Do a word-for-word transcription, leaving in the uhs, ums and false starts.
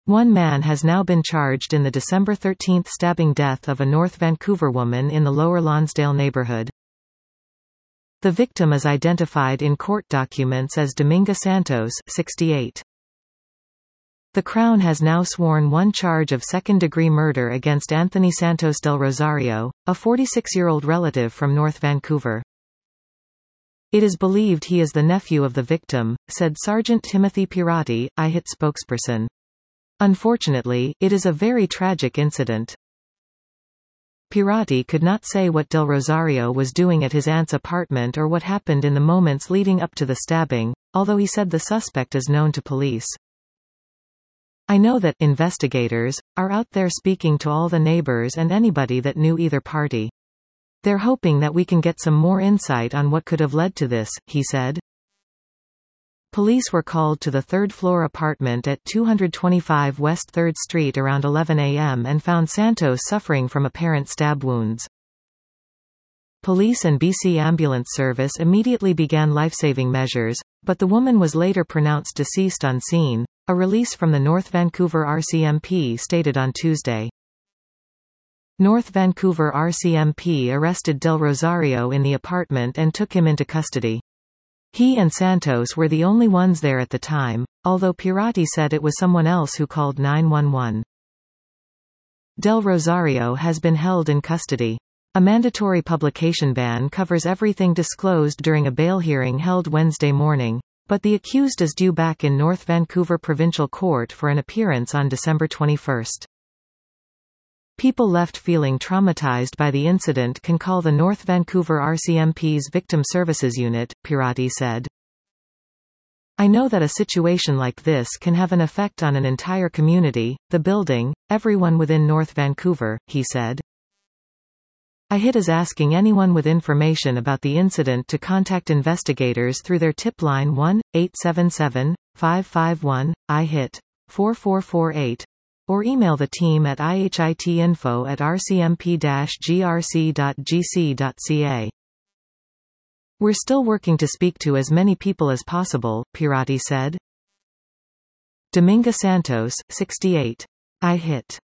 One man has now been charged in the December thirteenth stabbing death of a North Vancouver woman in the Lower Lonsdale neighborhood. The victim is identified in court documents as Dominga Santos, sixty-eight. The Crown has now sworn one charge of second-degree murder against Anthony Santos del Rosario, a forty-six-year-old relative from North Vancouver. It is believed he is the nephew of the victim, said Sergeant Timothy Pirati, I H I T spokesperson. Unfortunately, it is a very tragic incident. Pirati could not say what Del Rosario was doing at his aunt's apartment or what happened in the moments leading up to the stabbing, although he said the suspect is known to police. I know that investigators are out there speaking to all the neighbors and anybody that knew either party. They're hoping that we can get some more insight on what could have led to this, he said. Police were called to the third-floor apartment at two twenty-five West third Street around eleven a m and found Santos suffering from apparent stab wounds. Police and B C Ambulance Service immediately began life-saving measures, but the woman was later pronounced deceased on scene, a release from the North Vancouver R C M P stated on Tuesday. North Vancouver R C M P arrested Del Rosario in the apartment and took him into custody. He and Santos were the only ones there at the time, although Pirati said it was someone else who called nine one one. Del Rosario has been held in custody. A mandatory publication ban covers everything disclosed during a bail hearing held Wednesday morning, but the accused is due back in North Vancouver Provincial Court for an appearance on December twenty-first. People left feeling traumatized by the incident can call the North Vancouver R C M P's Victim Services Unit, Pirati said. I know that a situation like this can have an effect on an entire community, the building, everyone within North Vancouver, he said. I H I T is asking anyone with information about the incident to contact investigators through their tip line one eight seven seven, five five one, I H I T, four four four eight, or email the team at I H I T info at r c m p dash g r c dot g c dot c a. We're still working to speak to as many people as possible, Pirati said. Dominga Santos, sixty-eight. I H I T.